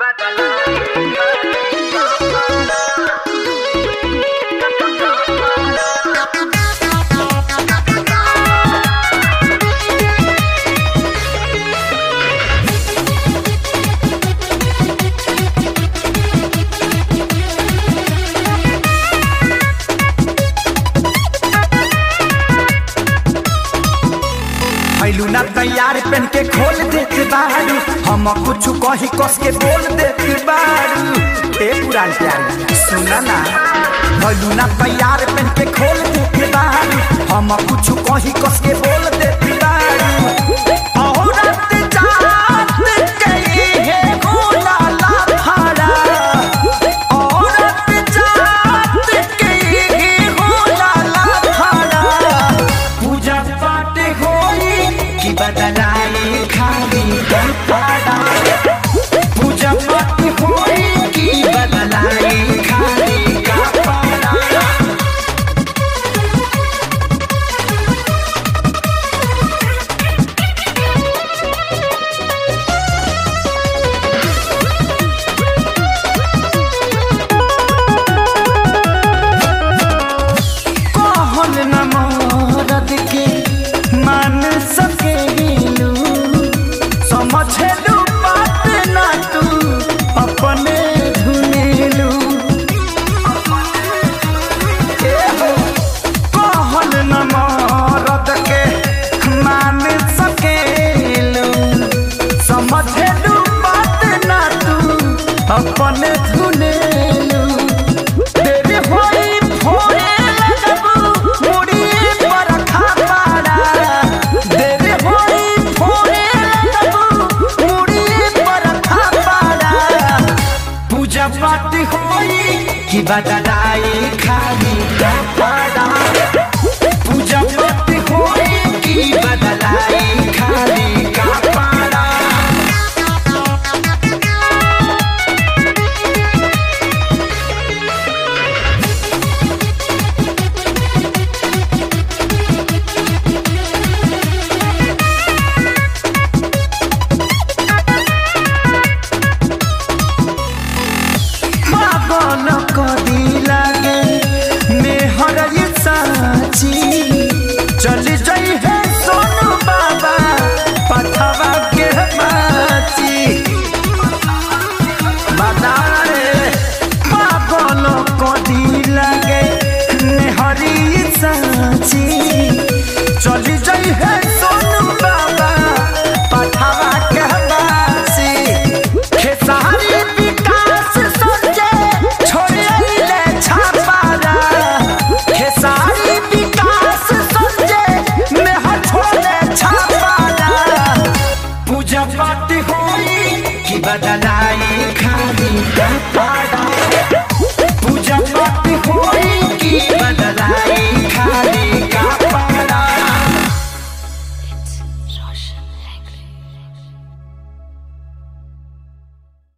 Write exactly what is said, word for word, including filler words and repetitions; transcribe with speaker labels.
Speaker 1: ना तैयार पहन के खोल देते बारू हम कुछ कही कस के बोल देते बारू ए पुरान प्यार सुना ना भलू ना तैयार पहन के खोल देते बारू हम कुछ कही कस के बोल देते बारू औरत जात कई है गोला ला भाड़ा औरत जात कई है गोला ला भाड़ा पूजा पाठ होई की बदलाई खाली गंपाड़ा पूजा पाठ होई की बदलाई खाली गंपाड़ा कहल न मरद के मान सकेलू समझेलू बात ना तू अपने धुनेलू कहल न मरद के मान सकेलू समझेलू बात ना तू अपने धुनेलू देवी होई भोरे लगबू मुड़िए पर खापाड़ा देवी होई भोरे लगबू मुड़िए पर खापाड़ा पूजा पाठ होई की बदलाई खाली गंपाड़ा पूजा पाठ होई की बदलाई खाली गंपाड़ा पागल कदी लागे मेहर ये साची चली जाई है सोनू बाबा पठवा के माची बता रे पागल कदी लागे मेहर ये साची चली जाई है सोनू बाबा पठवा के माची खेसारी विकास सोचे छोड़े ले छापारा खेसारी विकास सोचे मैं छोड़े छापारा पूजा पाठ होई की बदलाई खाली गंपाड़ा